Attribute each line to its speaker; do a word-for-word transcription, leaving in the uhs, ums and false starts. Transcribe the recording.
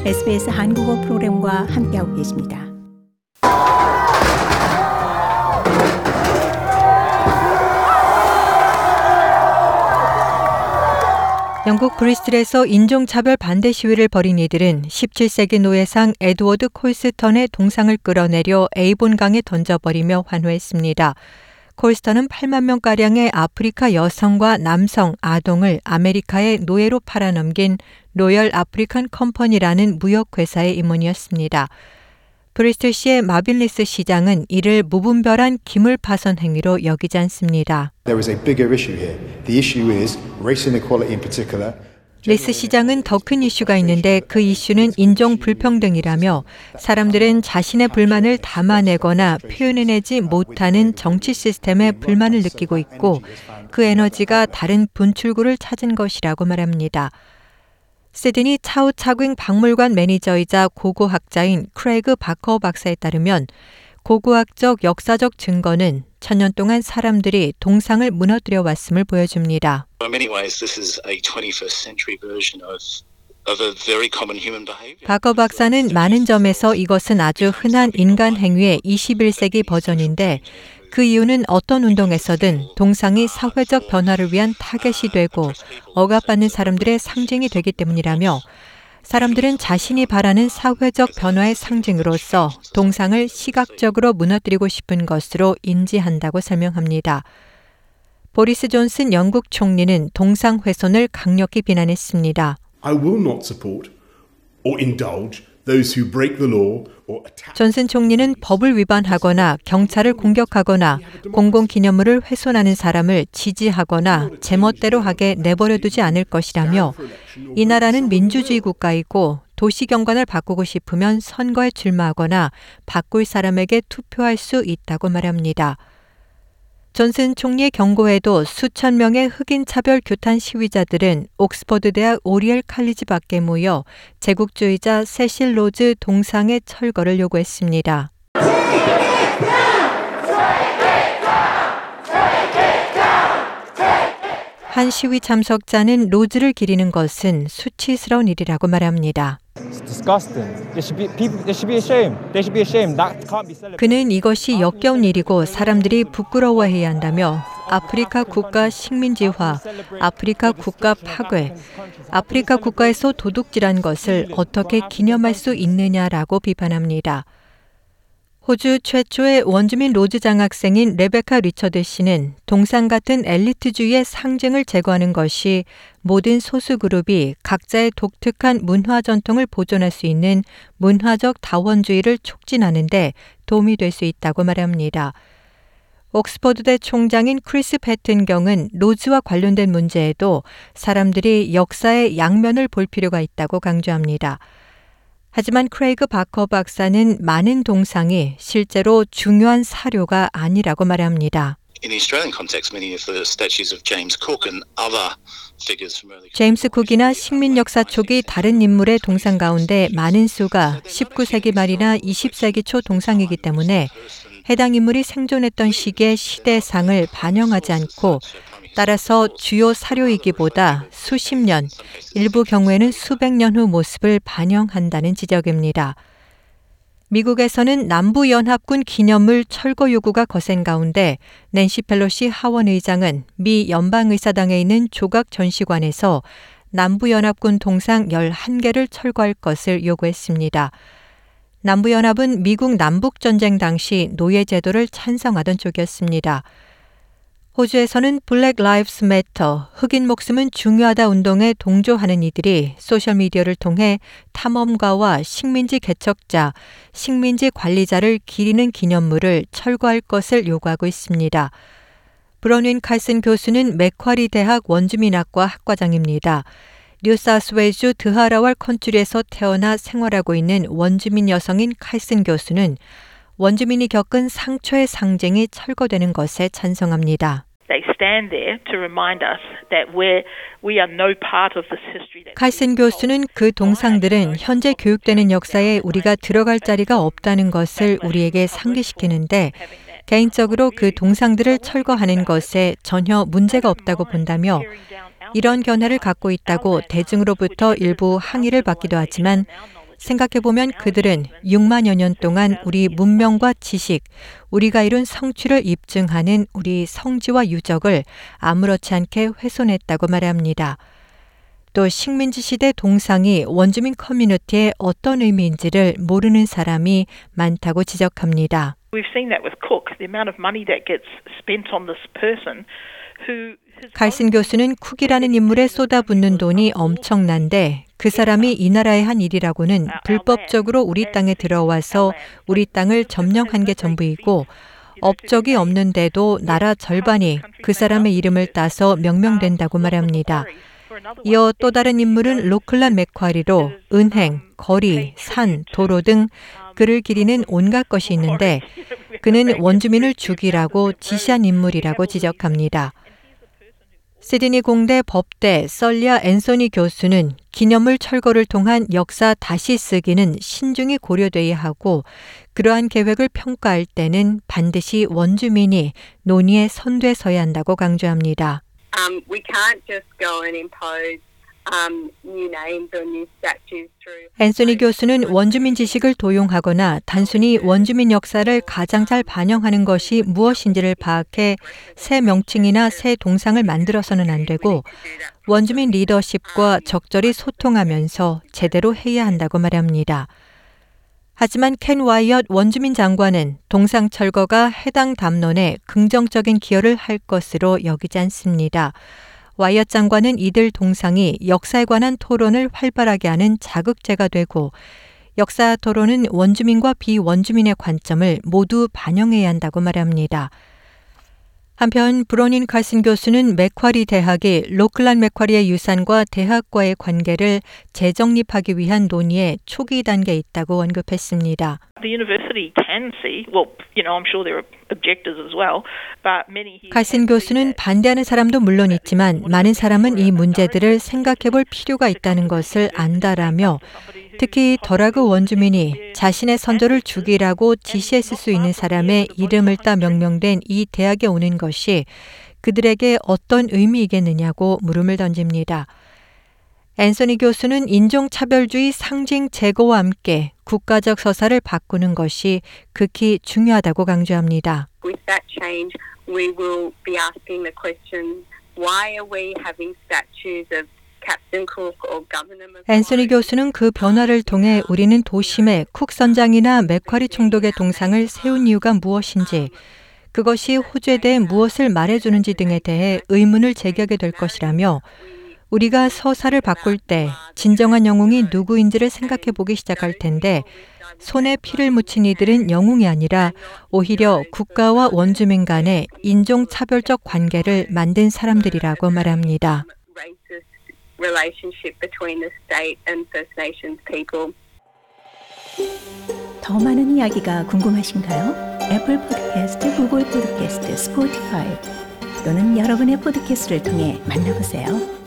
Speaker 1: 에스비에스 한국어 프로그램과 함께하고 계십니다.
Speaker 2: 영국 브리스톨에서 인종차별 반대 시위를 벌인 이들은 십칠 세기 노예상 에드워드 콜스턴의 동상을 끌어내려 에이본강에 던져버리며 환호했습니다. 콜스턴은 팔만 명가량의 아프리카 여성과 남성, 아동을 아메리카에 노예로 팔아넘긴 로열 아프리칸 컴퍼니라는 무역회사의 임원이었습니다. 브리스톨시의 마빈 리스 시장은 이를 무분별한 기물 파손 행위로 여기지 않습니다.
Speaker 3: There is a bigger issue here. The issue is race inequality in particular.
Speaker 2: 리스 시장은 더 큰 이슈가 있는데 그 이슈는 인종 불평등이라며 사람들은 자신의 불만을 담아내거나 표현해내지 못하는 정치 시스템에 불만을 느끼고 있고 그 에너지가 다른 분출구를 찾은 것이라고 말합니다. 시드니 차우차깅 박물관 매니저이자 고고학자인 크레이그 바커 박사에 따르면 고고학적 역사적 증거는 천년 동안 사람들이 동상을 무너뜨려 왔음을 보여줍니다. 바커 박사는 많은 점에서 이것은 아주 흔한 인간 행위의 이십일 세기 버전인데 그 이유는 어떤 운동에서든 동상이 사회적 변화를 위한 타겟이 되고 억압받는 사람들의 상징이 되기 때문이라며 사람들은 자신이 바라는 사회적 변화의 상징으로서 동상을 시각적으로 무너뜨리고 싶은 것으로 인지한다고 설명합니다. 보리스 존슨 영국 총리는 동상 훼손을 강력히 비난했습니다.
Speaker 4: I will not support or indulge those who break the law or attack.
Speaker 2: 존슨 총리는 법을 위반하거나 경찰을 공격하거나 공공기념물을 훼손하는 사람을 지지하거나 제멋대로 하게 내버려두지 않을 것이라며 이 나라는 민주주의 국가이고 도시경관을 바꾸고 싶으면 선거에 출마하거나 바꿀 사람에게 투표할 수 있다고 말합니다. 존슨 총리의 경고에도 수천 명의 흑인 차별 규탄 시위자들은 옥스퍼드 대학 오리엘 칼리지 밖에 모여 제국주의자 세실 로즈 동상의 철거를 요구했습니다. 한 시위 참석자는 로즈를 기리는 것은 수치스러운 일이라고 말합니다. 그는 이것이 역겨운 일이고 사람들이 부끄러워해야 한다며 아프리카 국가 식민지화, 아프리카 국가 파괴, 아프리카 국가에서 도둑질한 것을 어떻게 기념할 수 있느냐라고 비판합니다. 호주 최초의 원주민 로즈 장학생인 레베카 리처드 씨는 동상 같은 엘리트주의의 상징을 제거하는 것이 모든 소수 그룹이 각자의 독특한 문화 전통을 보존할 수 있는 문화적 다원주의를 촉진하는 데 도움이 될 수 있다고 말합니다. 옥스퍼드대 총장인 크리스 패튼 경은 로즈와 관련된 문제에도 사람들이 역사의 양면을 볼 필요가 있다고 강조합니다. 하지만 크레이그 바커 박사는 많은 동상이 실제로 중요한 사료가 아니라고 말합니다. 제임스 쿡이나 식민 역사 초기 다른 인물의 동상 가운데 많은 수가 십구 세기 말이나 이십 세기 초 동상이기 때문에 해당 인물이 생존했던 시기의 시대상을 반영하지 않고 따라서 주요 사료이기보다 수십 년, 일부 경우에는 수백 년 후 모습을 반영한다는 지적입니다. 미국에서는 남부연합군 기념물 철거 요구가 거센 가운데 낸시 펠로시 하원 의장은 미 연방의사당에 있는 조각 전시관에서 남부연합군 동상 열한 개를 철거할 것을 요구했습니다. 남부연합은 미국 남북전쟁 당시 노예제도를 찬성하던 쪽이었습니다. 호주에서는 블랙 라이브스 매터, 흑인 목숨은 중요하다 운동에 동조하는 이들이 소셜미디어를 통해 탐험가와 식민지 개척자, 식민지 관리자를 기리는 기념물을 철거할 것을 요구하고 있습니다. 브론윈 칼슨 교수는 맥쿼리 대학 원주민학과 학과장입니다. 뉴사우스웨일주 드하라왈 컨트리에서 태어나 생활하고 있는 원주민 여성인 칼슨 교수는 원주민이 겪은 상처의 상징이 철거되는 것에 찬성합니다. 칼슨 교수는 그 동상들은 현재 교육되는 역사에 우리가 들어갈 자리가 없다는 것을 우리에게 상기시키는데 개인적으로 그 동상들을 철거하는 것에 전혀 문제가 없다고 본다며 이런 견해를 갖고 있다고 대중으로부터 일부 항의를 받기도 하지만 생각해보면 그들은 육만여 년 동안 우리 문명과 지식, 우리가 이룬 성취를 입증하는 우리 성지와 유적을 아무렇지 않게 훼손했다고 말합니다. 또 식민지 시대 동상이 원주민 커뮤니티에 어떤 의미인지를 모르는 사람이 많다고 지적합니다.
Speaker 5: We've seen that with Cook, the amount of money that gets spent on this person who
Speaker 2: 칼슨 교수는 쿡이라는 인물에 쏟아붓는 돈이 엄청난데 그 사람이 이 나라에 한 일이라고는 불법적으로 우리 땅에 들어와서 우리 땅을 점령한 게 전부이고 업적이 없는데도 나라 절반이 그 사람의 이름을 따서 명명된다고 말합니다. 이어 또 다른 인물은 로클란 맥쿼리로 은행, 거리, 산, 도로 등 그를 기리는 온갖 것이 있는데 그는 원주민을 죽이라고 지시한 인물이라고 지적합니다. 시드니 공대 법대 썰리아 앤소니 교수는 기념물 철거를 통한 역사 다시 쓰기는 신중히 고려돼야 하고 그러한 계획을 평가할 때는 반드시 원주민이 논의의 선두에 서야 한다고 강조합니다.
Speaker 6: Um, we can't just go and impose um, new names or new statues through.
Speaker 2: 앤소니 교수는 원주민 지식을 도용하거나 단순히 원주민 역사를 가장 잘 반영하는 것이 무엇인지를 파악해 새 명칭이나 새 동상을 만들어서는 안 되고 원주민 리더십과 적절히 소통하면서 제대로 해야 한다고 말합니다. 하지만 켄 와이엇 원주민 장관은 동상 철거가 해당 담론에 긍정적인 기여를 할 것으로 여기지 않습니다. 와이엇 장관은 이들 동상이 역사에 관한 토론을 활발하게 하는 자극제가 되고 역사 토론은 원주민과 비원주민의 관점을 모두 반영해야 한다고 말합니다. 한편 브로닌 칼슨 교수는 맥쿼리 대학이 로클란 맥쿼리의 유산과 대학과의 관계를 재정립하기 위한 논의의 초기 단계에 있다고 언급했습니다.
Speaker 5: The university can see, well, you know, I'm sure there are objectors as well, but many here
Speaker 2: 칼슨 교수는 반대하는 사람도 물론 있지만 많은 사람은 이 문제들을 생각해 볼 필요가 있다는 것을 안다라며 특히 더라그 원주민이 자신의 선조를 죽이라고 지시했을 수 있는 사람의 이름을 따 명명된 이 대학에 오는 것이 그들에게 어떤 의미이겠느냐고 물음을 던집니다. 앤소니 교수는 인종차별주의 상징 제거와 함께 국가적 서사를 바꾸는 것이 극히 중요하다고 강조합니다.
Speaker 6: With that change, we will be asking the question, why are we having statues of Captain Cook or Governor Macquarie?
Speaker 2: 앤소니 교수는 그 변화를 통해 우리는 도심에 쿡 선장이나 맥쿼리 총독의 동상을 세운 이유가 무엇인지, 그것이 호주에 대해 무엇을 말해주는지 등에 대해 의문을 제기하게 될 것이라며 우리가 서사를 바꿀 때 진정한 영웅이 누구인지를 생각해 보기 시작할 텐데 손에 피를 묻힌 이들은 영웅이 아니라 오히려 국가와 원주민 간의 인종차별적 관계를 만든 사람들이라고 말합니다.
Speaker 6: Relationship between the state and First Nations people.
Speaker 1: 더 많은 이야기가 궁금하신가요? 애플 팟캐스트, 구글 팟캐스트, 스포티파이 또는 여러분의 팟캐스트를 통해 만나보세요.